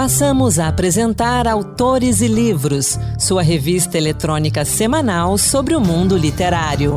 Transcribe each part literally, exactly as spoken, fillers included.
Passamos a apresentar Autores e Livros, sua revista eletrônica semanal sobre o mundo literário.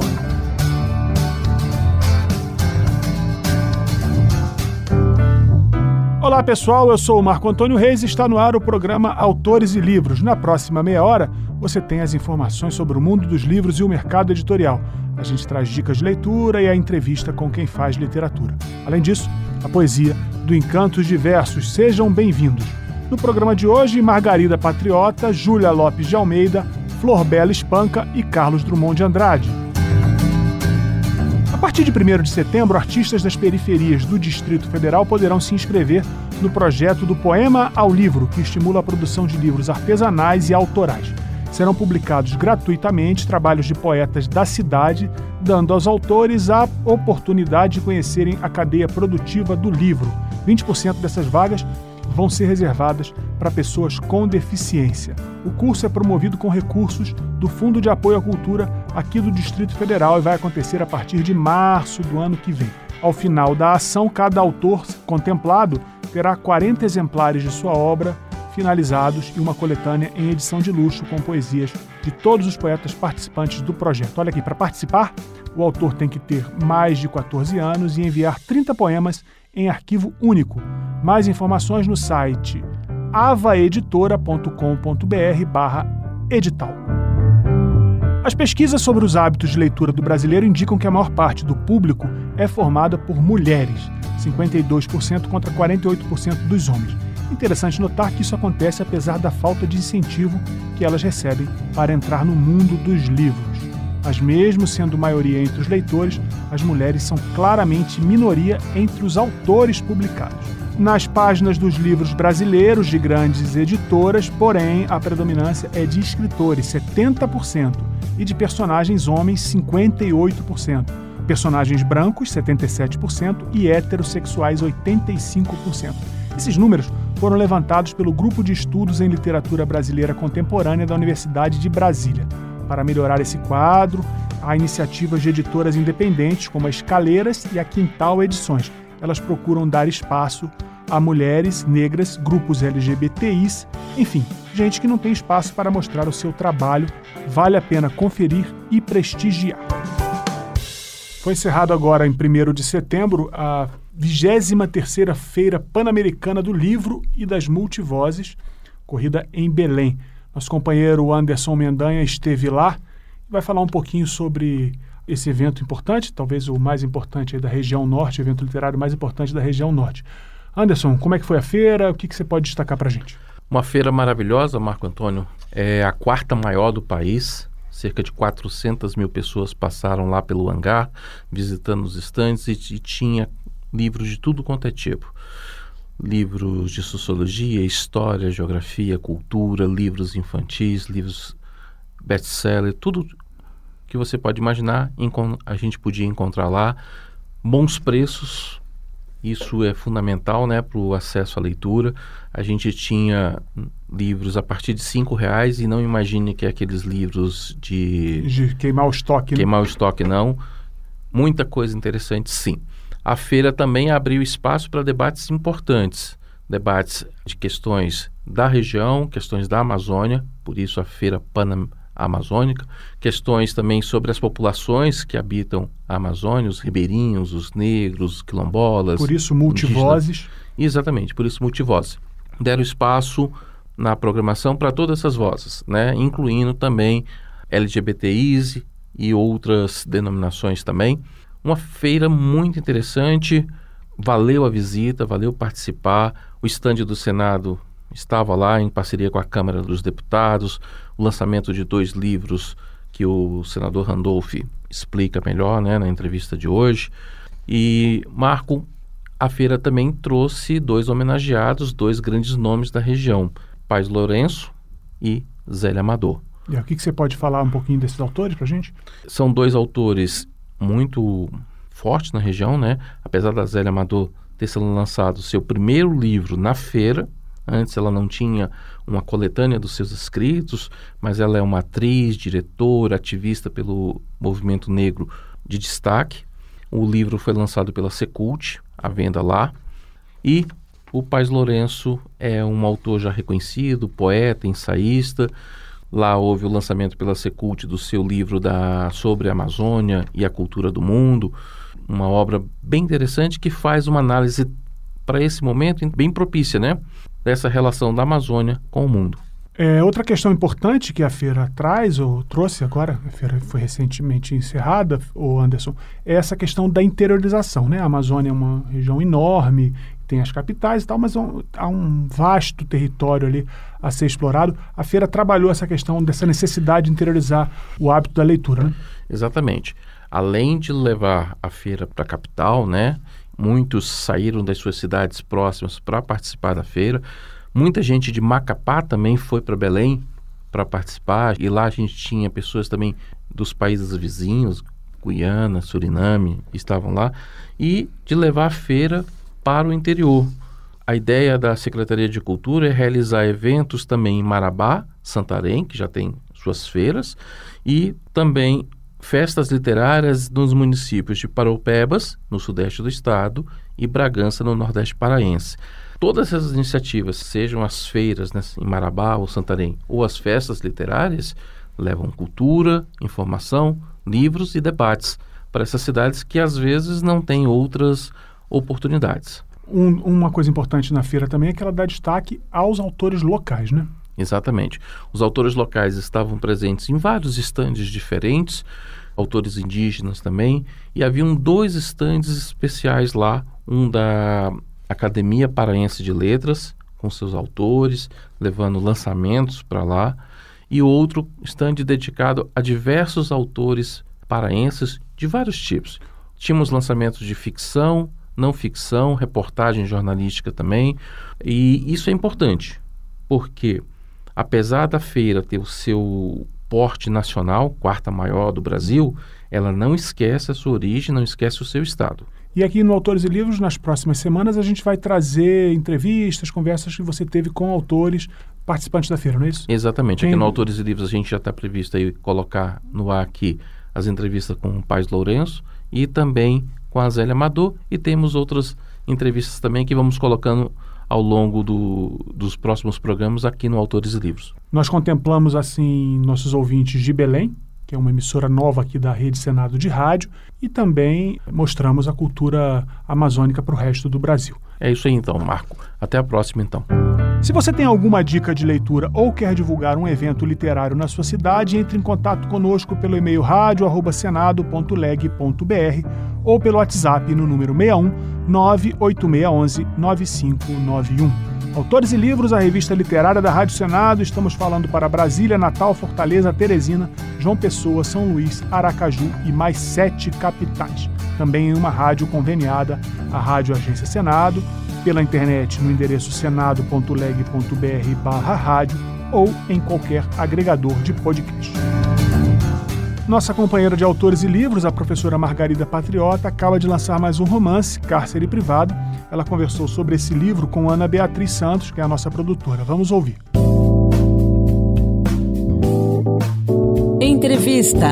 Olá pessoal, eu sou o Marco Antônio Reis e está no ar o programa Autores e Livros. Na próxima meia hora você tem as informações sobre o mundo dos livros e o mercado editorial. A gente traz dicas de leitura e a entrevista com quem faz literatura. Além disso, a poesia do Encantos Diversos. Sejam bem-vindos. No programa de hoje, Margarida Patriota, Júlia Lopes de Almeida, Flor Bela Espanca e Carlos Drummond de Andrade. A partir de primeiro de setembro, artistas das periferias do Distrito Federal poderão se inscrever no projeto do Poema ao Livro, que estimula a produção de livros artesanais e autorais. Serão publicados gratuitamente trabalhos de poetas da cidade, dando aos autores a oportunidade de conhecerem a cadeia produtiva do livro. vinte por cento dessas vagas vão ser reservadas para pessoas com deficiência. O curso é promovido com recursos do Fundo de Apoio à Cultura aqui do Distrito Federal e vai acontecer a partir de março do ano que vem. Ao final da ação, cada autor contemplado terá quarenta exemplares de sua obra finalizados e uma coletânea em edição de luxo com poesias de todos os poetas participantes do projeto. Olha aqui, para participar, o autor tem que ter mais de quatorze anos e enviar trinta poemas em arquivo único. Mais informações no site avaeditora ponto com ponto br barra edital. As pesquisas sobre os hábitos de leitura do brasileiro indicam que a maior parte do público é formada por mulheres, cinquenta e dois por cento contra quarenta e oito por cento dos homens. Interessante notar que isso acontece apesar da falta de incentivo que elas recebem para entrar no mundo dos livros. Mas mesmo sendo maioria entre os leitores, as mulheres são claramente minoria entre os autores publicados. Nas páginas dos livros brasileiros de grandes editoras, porém, a predominância é de escritores, setenta por cento, e de personagens homens, cinquenta e oito por cento. Personagens brancos, setenta e sete por cento, e heterossexuais, oitenta e cinco por cento. Esses números foram levantados pelo Grupo de Estudos em Literatura Brasileira Contemporânea da Universidade de Brasília. Para melhorar esse quadro, há iniciativas de editoras independentes, como a Escaleiras e a Quintal Edições. Elas procuram dar espaço a mulheres, negras, grupos L G B T Is, enfim, gente que não tem espaço para mostrar o seu trabalho. Vale a pena conferir e prestigiar. Foi encerrado agora, em primeiro de setembro, a vigésima terceira Feira Pan-Americana do Livro e das Multivozes, corrida em Belém. Nosso companheiro Anderson Mendanha esteve lá e vai falar um pouquinho sobre esse evento importante, talvez o mais importante aí da região norte, evento literário mais importante da região norte. Anderson, como é que foi a feira? O que, que você pode destacar para a gente? Uma feira maravilhosa, Marco Antônio. É a quarta maior do país. Cerca de quatrocentas mil pessoas passaram lá pelo hangar, visitando os estandes, e, e tinha livros de tudo quanto é tipo. Livros de sociologia, história, geografia, cultura, livros infantis, livros best-seller, tudo que você pode imaginar, a gente podia encontrar lá. Bons preços, isso é fundamental, né, para o acesso à leitura. A gente tinha livros a partir de cinco reais e não imagine que é aqueles livros de... De queimar o estoque, Queimar né? o estoque, não. Muita coisa interessante, sim. A feira também abriu espaço para debates importantes, debates de questões da região, questões da Amazônia, por isso a Feira Pan-Amazônica, questões também sobre as populações que habitam a Amazônia, os ribeirinhos, os negros, os quilombolas. Por isso multivozes. Indígenas. Exatamente, por isso multivozes. Deram espaço na programação para todas essas vozes, né? Incluindo também L G B T Is e outras denominações também. Uma feira muito interessante, valeu a visita, valeu participar. O estande do Senado estava lá em parceria com a Câmara dos Deputados, o lançamento de dois livros que o senador Randolph explica melhor, né, na entrevista de hoje. E, Marco, a feira também trouxe dois homenageados, dois grandes nomes da região, Paz Lourenço e Zélia Amador. E o que, que você pode falar um pouquinho desses autores para a gente? São dois autores muito forte na região, né? Apesar da Zélia Amador ter sido lançado seu primeiro livro na feira, antes ela não tinha uma coletânea dos seus escritos, mas ela é uma atriz, diretora, ativista pelo movimento negro de destaque. O livro foi lançado pela Secult, à venda lá, e O Paz Lourenço é um autor já reconhecido, poeta, ensaísta. Lá houve o lançamento pela Secult do seu livro da, sobre a Amazônia e a cultura do mundo, uma obra bem interessante que faz uma análise para esse momento bem propícia, né, dessa relação da Amazônia com o mundo. É, outra questão importante que a feira traz, ou trouxe agora, a feira foi recentemente encerrada, o Anderson, é essa questão da interiorização, né? A Amazônia é uma região enorme, tem as capitais e tal, mas há um vasto território ali a ser explorado. A feira trabalhou essa questão dessa necessidade de interiorizar o hábito da leitura, né? Exatamente. Além de levar a feira para a capital, né? Muitos saíram das suas cidades próximas para participar da feira. Muita gente de Macapá também foi para Belém para participar, e lá a gente tinha pessoas também dos países vizinhos, Guiana, Suriname, estavam lá, e de levar a feira para o interior. A ideia da Secretaria de Cultura é realizar eventos também em Marabá, Santarém, que já tem suas feiras, e também festas literárias nos municípios de Paraupebas, no sudeste do estado, e Bragança, no nordeste paraense. Todas essas iniciativas, sejam as feiras, né, em Marabá ou Santarém, ou as festas literárias, levam cultura, informação, livros e debates para essas cidades que às vezes não têm outras oportunidades. Um, uma coisa importante na feira também é que ela dá destaque aos autores locais, né? Exatamente. Os autores locais estavam presentes em vários estandes diferentes, autores indígenas também, e haviam dois estandes especiais lá, um da Academia Paraense de Letras, com seus autores, levando lançamentos para lá, e outro stand dedicado a diversos autores paraenses de vários tipos. Tínhamos lançamentos de ficção, não ficção, reportagem jornalística também, e isso é importante, porque apesar da feira ter o seu porte nacional, quarta maior do Brasil, ela não esquece a sua origem, não esquece o seu estado. E aqui no Autores e Livros, nas próximas semanas, a gente vai trazer entrevistas, conversas que você teve com autores participantes da feira, não é isso? Exatamente. Quem... Aqui no Autores e Livros a gente já está previsto aí colocar no ar aqui as entrevistas com o Paz Lourenço e também com a Zélia Amador, e temos outras entrevistas também que vamos colocando ao longo do, dos próximos programas aqui no Autores e Livros. Nós contemplamos, assim, nossos ouvintes de Belém, que é uma emissora nova aqui da Rede Senado de Rádio, e também mostramos a cultura amazônica para o resto do Brasil. É isso aí então, Marco. Até a próxima então. Se você tem alguma dica de leitura ou quer divulgar um evento literário na sua cidade, entre em contato conosco pelo e-mail rádio arroba senado ponto leg ponto br ou pelo WhatsApp no número seis um nove oito seis um um nove cinco nove um. Autores e Livros, a revista literária da Rádio Senado. Estamos falando para Brasília, Natal, Fortaleza, Teresina, João Pessoa, São Luís, Aracaju e mais sete capitais. Também em uma rádio conveniada, a Rádio Agência Senado, pela internet no endereço senado ponto leg ponto br barra rádio ou em qualquer agregador de podcast. Nossa companheira de Autores e Livros, a professora Margarida Patriota, acaba de lançar mais um romance, Cárcere Privado. Ela conversou sobre esse livro com Ana Beatriz Santos, que é a nossa produtora. Vamos ouvir. Entrevista.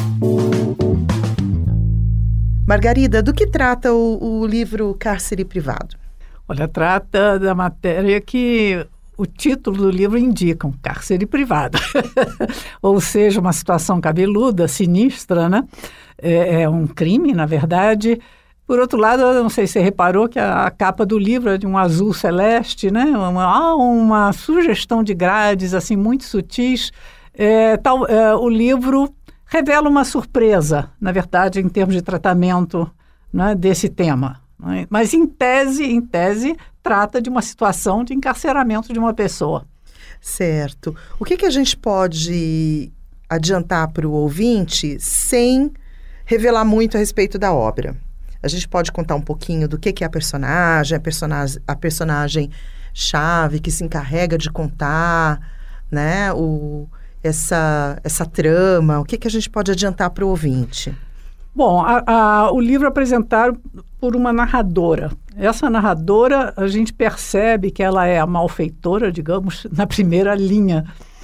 Margarida, do que trata o, o livro Cárcere Privado? Olha, trata da matéria que o título do livro indica, um cárcere privado. Ou seja, uma situação cabeluda, sinistra, né? É, é um crime, na verdade. Por outro lado, eu não sei se você reparou que a, a capa do livro é de um azul celeste, né? Uma, há uma sugestão de grades, assim, muito sutis. É, tal, é, o livro revela uma surpresa, na verdade, em termos de tratamento, né, desse tema. Né? Mas, em tese, em tese, trata de uma situação de encarceramento de uma pessoa. Certo. O que, que a gente pode adiantar para o ouvinte sem revelar muito a respeito da obra? A gente pode contar um pouquinho do que, que é a personagem, a personagem, a personagem chave que se encarrega de contar, né, o, essa, essa trama. O que, que a gente pode adiantar para o ouvinte? Bom, a, a, o livro é apresentado por uma narradora. Essa narradora, a gente percebe que ela é a malfeitora, digamos, na primeira linha.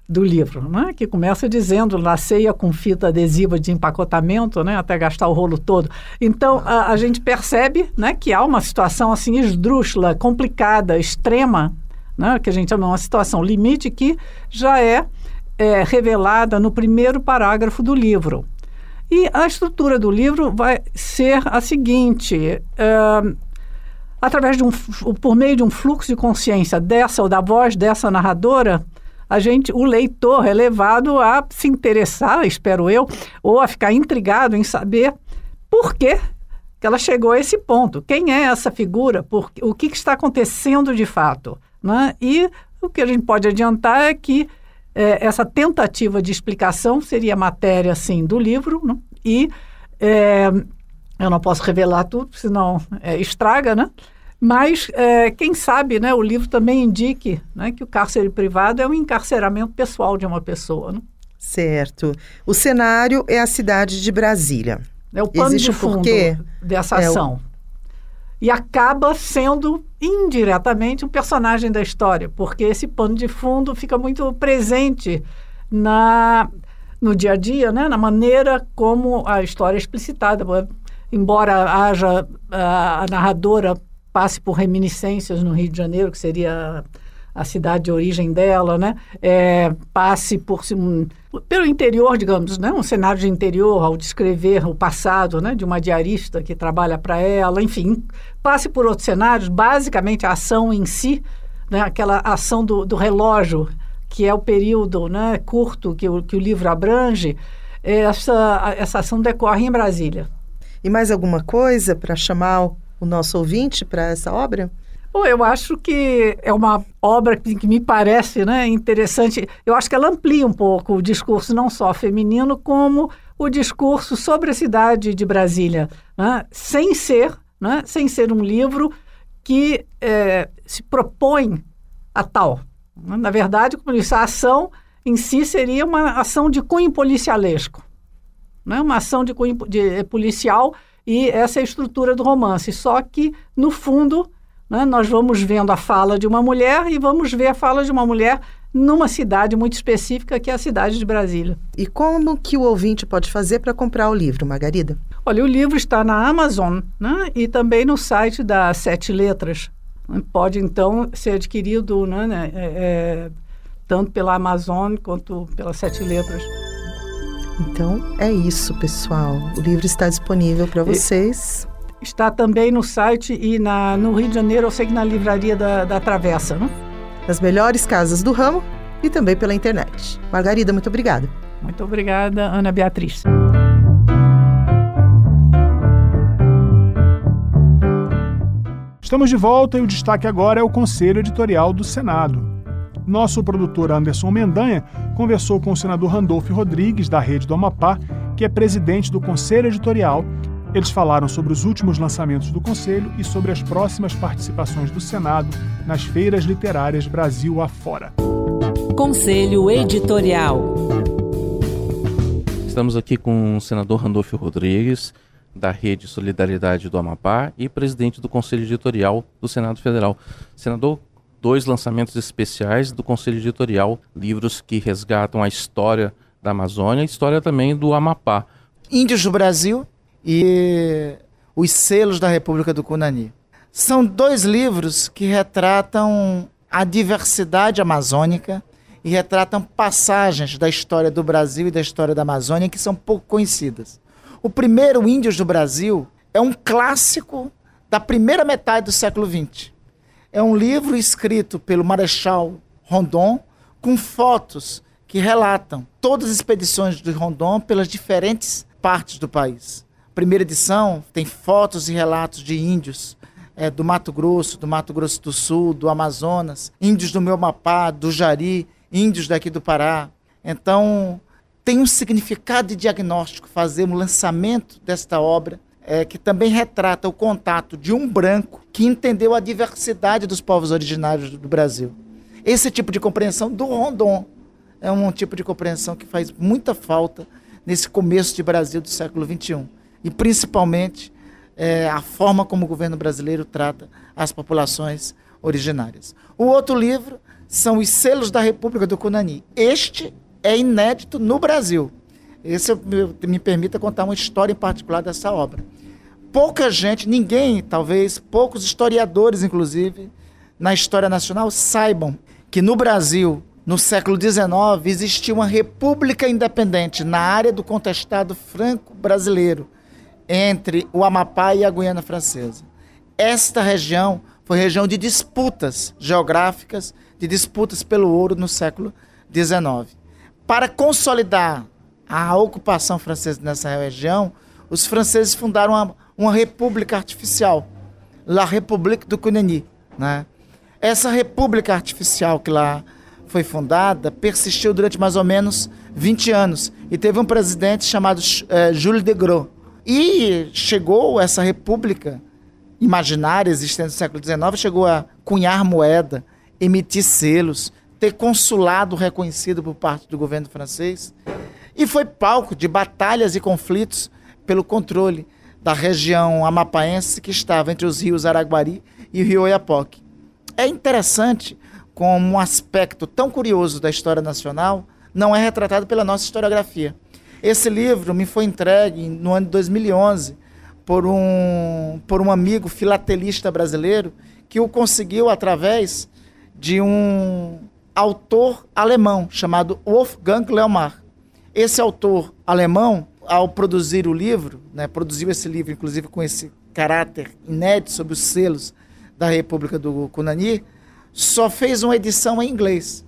do livro, né? Que começa dizendo na ceia com fita adesiva de empacotamento, né? Até gastar o rolo todo. Então, a, a gente percebe, né, que há uma situação assim esdrúxula, complicada, extrema, né? Que a gente chama de uma situação limite que já é, é revelada no primeiro parágrafo do livro. E a estrutura do livro vai ser a seguinte... É, através de um, por meio de um fluxo de consciência dessa ou da voz dessa narradora, a gente, o leitor é levado a se interessar, espero eu, ou a ficar intrigado em saber por que que ela chegou a esse ponto. Quem é essa figura? Por, o que, que está acontecendo de fato? Né? E o que a gente pode adiantar é que é, essa tentativa de explicação seria matéria, sim, do livro, né? E é, eu não posso revelar tudo, senão é, estraga, né? Mas, é, quem sabe, né, o livro também indique, né, que o cárcere privado é um encarceramento pessoal de uma pessoa. Né? Certo. O cenário é a cidade de Brasília. É o pano Existe de fundo porquê? dessa É ação. O... E acaba sendo, indiretamente, um personagem da história, porque esse pano de fundo fica muito presente na, no dia a dia, né, na maneira como a história é explicitada. Embora haja a, a narradora passe por reminiscências no Rio de Janeiro, que seria a cidade de origem dela, né? É, passe por um, pelo interior, digamos, né? Um cenário de interior, ao descrever o passado, né? De uma diarista que trabalha para ela, enfim, passe por outros cenários, basicamente a ação em si, né? Aquela ação do, do relógio, que é o período, né, curto que o, que o livro abrange, essa, essa ação decorre em Brasília. E mais alguma coisa para chamar o o nosso ouvinte para essa obra? Bom, eu acho que é uma obra que, que me parece, né, interessante. Eu acho que ela amplia um pouco o discurso não só feminino, como o discurso sobre a cidade de Brasília, né, sem ser, né, sem ser um livro que é, se propõe a tal. Na verdade, como eu disse, a ação em si seria uma ação de cunho policialesco, né, uma ação de cunho de, policial. E essa é a estrutura do romance, só que, no fundo, né, nós vamos vendo a fala de uma mulher e vamos ver a fala de uma mulher numa cidade muito específica, que é a cidade de Brasília. E como que o ouvinte pode fazer para comprar o livro, Margarida? Olha, o livro está na Amazon, né, e também no site da Sete Letras. Pode, então, ser adquirido, né, é, é, tanto pela Amazon quanto pelas Sete Letras. Então, é isso, pessoal. O livro está disponível para vocês. Está também no site e na, no Rio de Janeiro, eu sei que na livraria da, da Travessa, né? Nas melhores casas do ramo e também pela internet. Margarida, muito obrigada. Muito obrigada, Ana Beatriz. Estamos de volta e o destaque agora é o Conselho Editorial do Senado. Nosso produtor Anderson Mendanha conversou com o senador Randolfo Rodrigues, da Rede do Amapá, que é presidente do Conselho Editorial. Eles falaram sobre os últimos lançamentos do Conselho e sobre as próximas participações do Senado nas feiras literárias Brasil afora. Conselho Editorial. Estamos aqui com o senador Randolfo Rodrigues, da Rede Solidariedade do Amapá e presidente do Conselho Editorial do Senado Federal. Senador, dois lançamentos especiais do Conselho Editorial, livros que resgatam a história da Amazônia e a história também do Amapá. Índios do Brasil e Os Selos da República do Cunani. São dois livros que retratam a diversidade amazônica e retratam passagens da história do Brasil e da história da Amazônia que são pouco conhecidas. O primeiro, Índios do Brasil, é um clássico da primeira metade do século vinte. É um livro escrito pelo Marechal Rondon, com fotos que relatam todas as expedições de Rondon pelas diferentes partes do país. A primeira edição tem fotos e relatos de índios é, do Mato Grosso, do Mato Grosso do Sul, do Amazonas, índios do meu Amapá, do Jari, índios daqui do Pará. Então, tem um significado de diagnóstico fazer um lançamento desta obra, É, que também retrata o contato de um branco que entendeu a diversidade dos povos originários do Brasil. Esse tipo de compreensão do Rondon é um tipo de compreensão que faz muita falta nesse começo de Brasil do século vinte e um. E, principalmente, é, a forma como o governo brasileiro trata as populações originárias. O outro livro são os selos da República do Cunani. Este é inédito no Brasil. Esse me permita contar uma história em particular dessa obra. Pouca gente, ninguém, talvez, poucos historiadores, inclusive, na história nacional, saibam que no Brasil, no século dezenove, existia uma república independente na área do contestado franco-brasileiro, entre o Amapá e a Guiana Francesa. Esta região foi região de disputas geográficas, de disputas pelo ouro no século dezenove. Para consolidar a ocupação francesa nessa região, os franceses fundaram uma, uma república artificial, La République du Cunani, né? Essa república artificial que lá foi fundada persistiu durante mais ou menos vinte anos e teve um presidente chamado eh, Jules de Gros. E chegou essa república imaginária existente no século dezenove, chegou a cunhar moeda, emitir selos, ter consulado reconhecido por parte do governo francês, e foi palco de batalhas e conflitos pelo controle da região amapaense que estava entre os rios Araguari e o rio Oiapoque. É interessante como um aspecto tão curioso da história nacional não é retratado pela nossa historiografia. Esse livro me foi entregue no ano de dois mil e onze por um, por um amigo filatelista brasileiro que o conseguiu através de um autor alemão chamado Wolfgang Leomar. Esse autor alemão, ao produzir o livro, né, produziu esse livro, inclusive com esse caráter inédito sobre os selos da República do Cunani, só fez uma edição em inglês.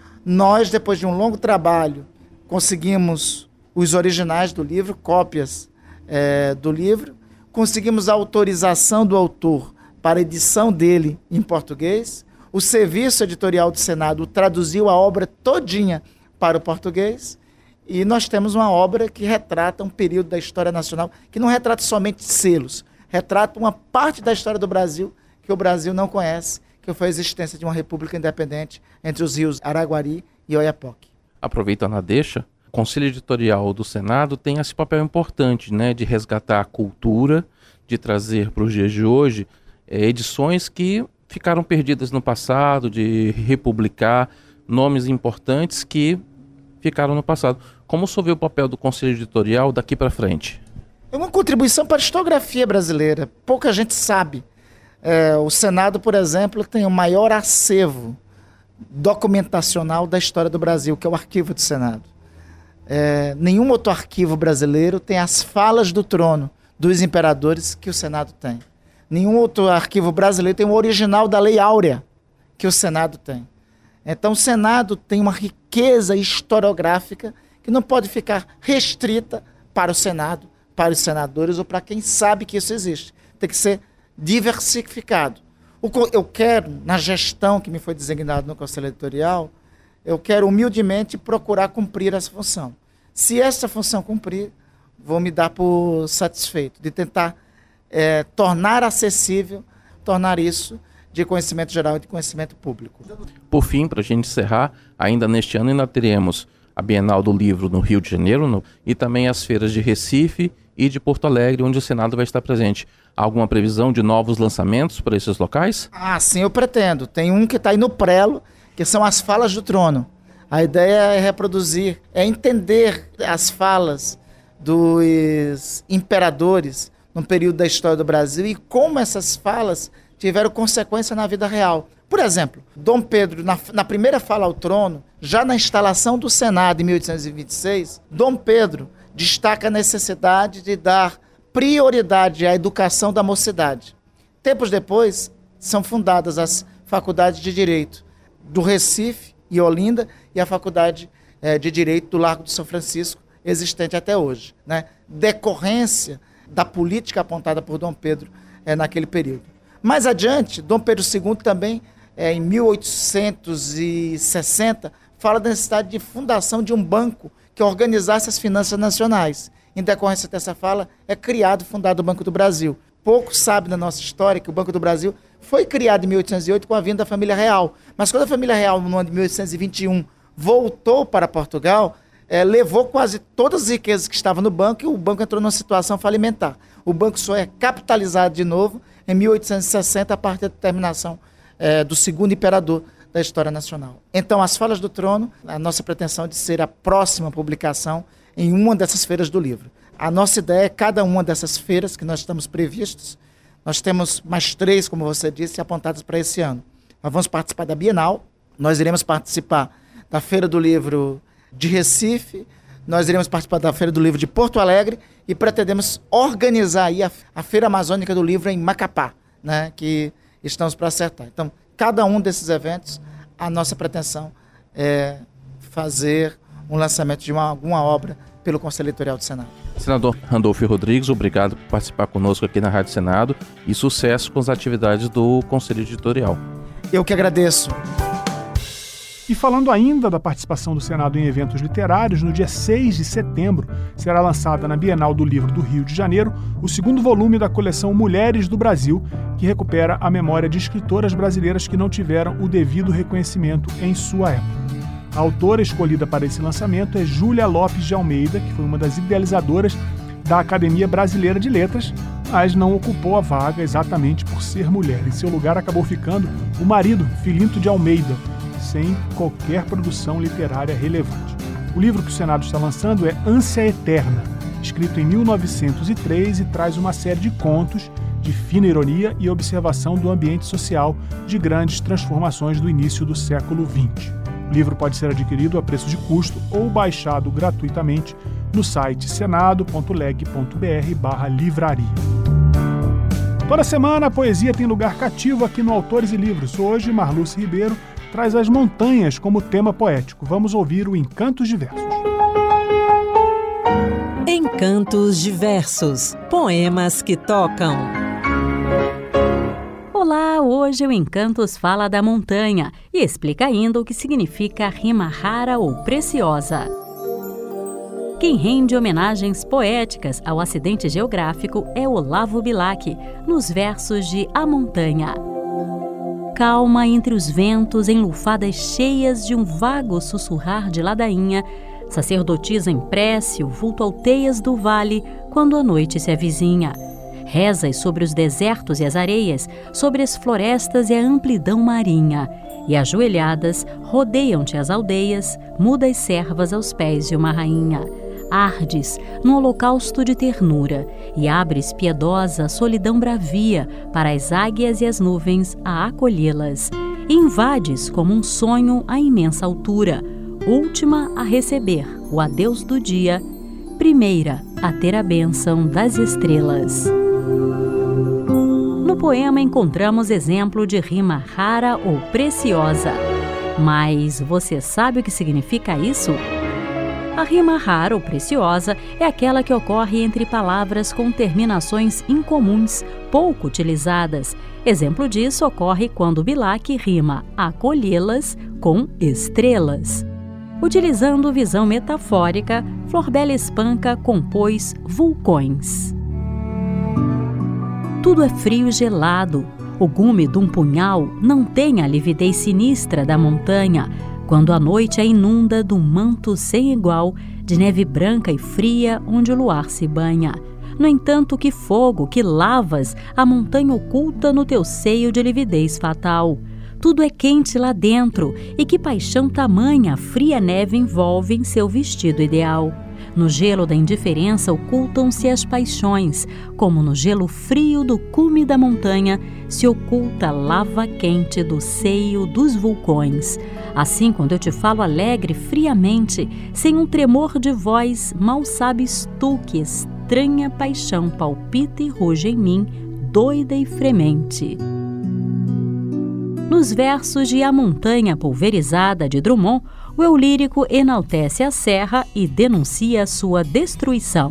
Nós, depois de um longo trabalho, conseguimos os originais do livro, cópias é, do livro, conseguimos a autorização do autor para a edição dele em português. O serviço editorial do Senado traduziu a obra todinha para o português. E nós temos uma obra que retrata um período da história nacional, que não retrata somente selos, retrata uma parte da história do Brasil que o Brasil não conhece, que foi a existência de uma república independente entre os rios Araguari e Oiapoque. Aproveitando a deixa, o Conselho Editorial do Senado tem esse papel importante, né, de resgatar a cultura, de trazer para os dias de hoje é, edições que ficaram perdidas no passado, de republicar nomes importantes que ficaram no passado. Como o senhor vê o papel do Conselho Editorial daqui para frente? É uma contribuição para a historiografia brasileira. Pouca gente sabe. É, o Senado, por exemplo, tem o maior acervo documentacional da história do Brasil, que é o Arquivo do Senado. É, nenhum outro arquivo brasileiro tem as falas do trono dos imperadores que o Senado tem. Nenhum outro arquivo brasileiro tem o original da Lei Áurea que o Senado tem. Então o Senado tem uma riqueza historiográfica que não pode ficar restrita para o Senado, para os senadores ou para quem sabe que isso existe. Tem que ser diversificado. Eu quero, na gestão que me foi designado no Conselho Editorial, eu quero humildemente procurar cumprir essa função. Se essa função cumprir, vou me dar por satisfeito, de tentar é, tornar acessível, tornar isso de conhecimento geral e de conhecimento público. Por fim, para a gente encerrar, ainda neste ano ainda teremos a Bienal do Livro no Rio de Janeiro no, e também as feiras de Recife e de Porto Alegre, onde o Senado vai estar presente. Há alguma previsão de novos lançamentos para esses locais? Ah, sim, eu pretendo. Tem um que está aí no prelo, que são as falas do trono. A ideia é reproduzir, é entender as falas dos imperadores no período da história do Brasil e como essas falas tiveram consequência na vida real. Por exemplo, Dom Pedro, na, na primeira fala ao trono, já na instalação do Senado em mil oitocentos e vinte e seis, Dom Pedro destaca a necessidade de dar prioridade à educação da mocidade. Tempos depois, são fundadas as faculdades de Direito do Recife e Olinda e a Faculdade eh, de Direito do Largo de São Francisco, existente até hoje, né? Decorrência da política apontada por Dom Pedro eh, naquele período. Mais adiante, Dom Pedro segundo também, eh, em mil oitocentos e sessenta, fala da necessidade de fundação de um banco que organizasse as finanças nacionais. Em decorrência dessa fala, é criado, fundado o Banco do Brasil. Pouco sabe na nossa história que o Banco do Brasil foi criado em mil oitocentos e oito com a vinda da família real. Mas quando a família real, no ano de mil oitocentos e vinte e um, voltou para Portugal, é, levou quase todas as riquezas que estavam no banco e o banco entrou numa situação falimentar. O banco só é capitalizado de novo em mil oitocentos e sessenta, a partir da determinação é, do segundo imperador da história nacional. Então, As Falas do Trono, a nossa pretensão é de ser a próxima publicação em uma dessas feiras do livro. A nossa ideia é cada uma dessas feiras que nós estamos previstos, nós temos mais três, como você disse, apontadas para esse ano. Nós vamos participar da Bienal, nós iremos participar da Feira do Livro de Recife, nós iremos participar da Feira do Livro de Porto Alegre e pretendemos organizar aí a, a Feira Amazônica do Livro em Macapá, né, que estamos para acertar. Então, cada um desses eventos, a nossa pretensão é fazer um lançamento de uma, alguma obra pelo Conselho Editorial do Senado. Senador Randolfo Rodrigues, obrigado por participar conosco aqui na Rádio Senado e sucesso com as atividades do Conselho Editorial. Eu que agradeço. E falando ainda da participação do Senado em eventos literários, no dia seis de setembro será lançada na Bienal do Livro do Rio de Janeiro o segundo volume da coleção Mulheres do Brasil, que recupera a memória de escritoras brasileiras que não tiveram o devido reconhecimento em sua época. A autora escolhida para esse lançamento é Júlia Lopes de Almeida, que foi uma das idealizadoras da Academia Brasileira de Letras, mas não ocupou a vaga exatamente por ser mulher. Em seu lugar acabou ficando o marido, Filinto de Almeida, sem qualquer produção literária relevante. O livro que o Senado está lançando é Ânsia Eterna, escrito em mil novecentos e três e traz uma série de contos de fina ironia e observação do ambiente social de grandes transformações do início do século vinte. O livro pode ser adquirido a preço de custo ou baixado gratuitamente no site senado ponto leg ponto br barra livraria. Toda semana a poesia tem lugar cativo aqui no Autores e Livros. Hoje, Marluce Ribeiro traz as montanhas como tema poético. Vamos ouvir o Encantos Diversos. Encantos Diversos, poemas que tocam. Olá, hoje o Encantos fala da montanha e explica ainda o que significa rima rara ou preciosa. Quem rende homenagens poéticas ao acidente geográfico é Olavo Bilac, nos versos de A Montanha. Calma entre os ventos em lufadas cheias de um vago sussurrar de ladainha, sacerdotisa em prece o vulto alteias do vale quando a noite se avizinha. Rezas sobre os desertos e as areias, sobre as florestas e a amplidão marinha, e ajoelhadas rodeiam-te as aldeias, mudas servas aos pés de uma rainha. Ardes num holocausto de ternura e abres piedosa a solidão bravia para as águias e as nuvens a acolhê-las. E invades como um sonho a imensa altura, última a receber o adeus do dia, primeira a ter a bênção das estrelas. No poema encontramos exemplo de rima rara ou preciosa. Mas você sabe o que significa isso? A rima rara ou preciosa é aquela que ocorre entre palavras com terminações incomuns, pouco utilizadas. Exemplo disso ocorre quando Bilac rima acolhê-las com estrelas. Utilizando visão metafórica, Florbela Espanca compôs Vulcões. Tudo é frio e gelado. O gume de um punhal não tem a lividez sinistra da montanha, quando a noite a inunda de um manto sem igual, de neve branca e fria onde o luar se banha. No entanto, que fogo, que lavas, a montanha oculta no teu seio de lividez fatal. Tudo é quente lá dentro, e que paixão tamanha a fria neve envolve em seu vestido ideal. No gelo da indiferença ocultam-se as paixões, como no gelo frio do cume da montanha se oculta a lava quente do seio dos vulcões. Assim, quando eu te falo alegre, friamente, sem um tremor de voz, mal sabes tu que estranha paixão palpita e ruge em mim, doida e fremente. Nos versos de A Montanha Pulverizada de Drummond, o eu lírico enaltece a serra e denuncia sua destruição.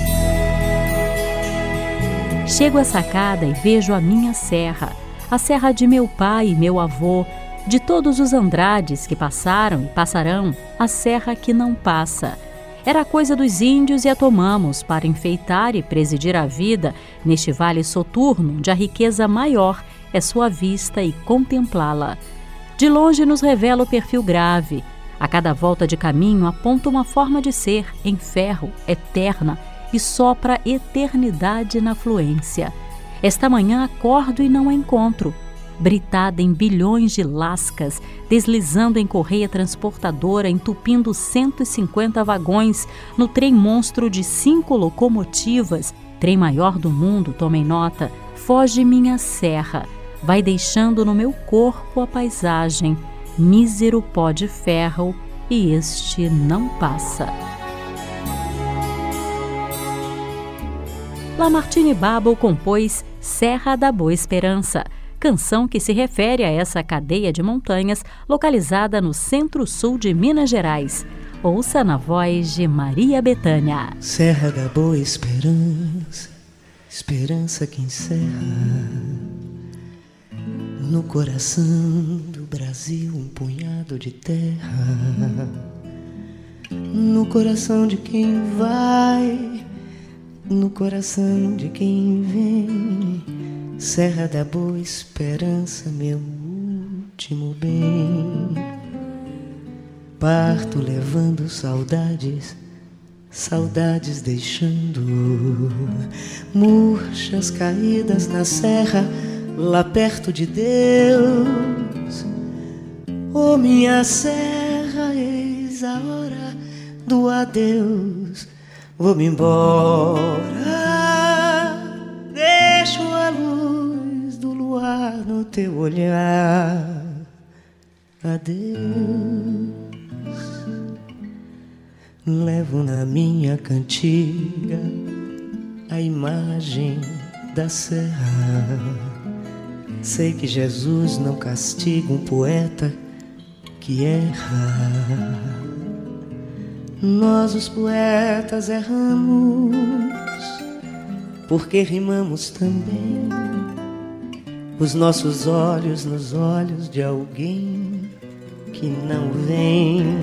Chego à sacada e vejo a minha serra, a serra de meu pai e meu avô, de todos os Andrades que passaram e passarão, a serra que não passa. Era coisa dos índios e a tomamos para enfeitar e presidir a vida neste vale soturno, onde a riqueza maior é sua vista e contemplá-la. De longe nos revela o perfil grave. A cada volta de caminho aponta uma forma de ser, em ferro, eterna, e sopra eternidade na fluência. Esta manhã acordo e não a encontro. britada em bilhões de lascas, deslizando em correia transportadora, entupindo cento e cinquenta vagões no trem monstro de cinco locomotivas, trem maior do mundo, tomem nota, foge minha serra, vai deixando no meu corpo a paisagem, mísero pó de ferro, e este não passa. Lamartine Babo compôs Serra da Boa Esperança, canção que se refere a essa cadeia de montanhas localizada no centro-sul de Minas Gerais. Ouça na voz de Maria Bethânia. Serra da Boa Esperança, esperança que encerra no coração do Brasil um punhado de terra, no coração de quem vai, no coração de quem vem. Serra da Boa Esperança, meu último bem. Parto levando saudades, saudades deixando murchas caídas na serra, lá perto de Deus. Oh, minha serra, eis a hora do adeus. Vou-me embora, deixo a luz do luar no teu olhar. Adeus. Levo na minha cantiga a imagem da serra. Sei que Jesus não castiga um poeta que erra. Nós os poetas erramos porque rimamos também os nossos olhos nos olhos de alguém que não vem.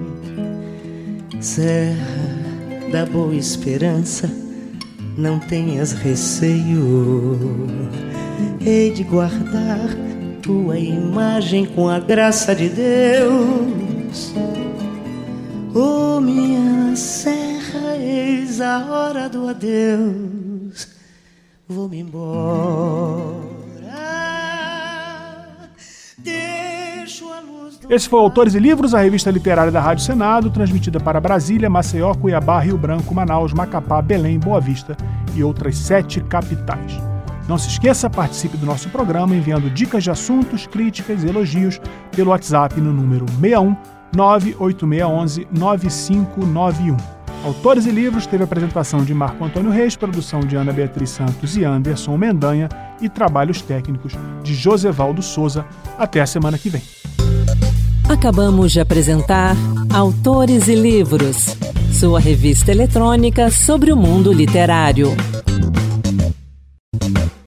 Serra da Boa Esperança, não tenhas receio, hei de guardar tua imagem com a graça de Deus. Oh, minha serra, eis a hora do adeus. Vou-me embora, deixo a luz do... Esse foi Autores e Livros, a revista literária da Rádio Senado, transmitida para Brasília, Maceió, Cuiabá, Rio Branco, Manaus, Macapá, Belém, Boa Vista e outras sete capitais. Não se esqueça, participe do nosso programa enviando dicas de assuntos, críticas e elogios pelo WhatsApp no número seis um nove oito seis um um nove cinco nove um. Autores e Livros teve apresentação de Marco Antônio Reis, produção de Ana Beatriz Santos e Anderson Mendanha e trabalhos técnicos de Josevaldo Souza. Até a semana que vem. Acabamos de apresentar Autores e Livros, sua revista eletrônica sobre o mundo literário.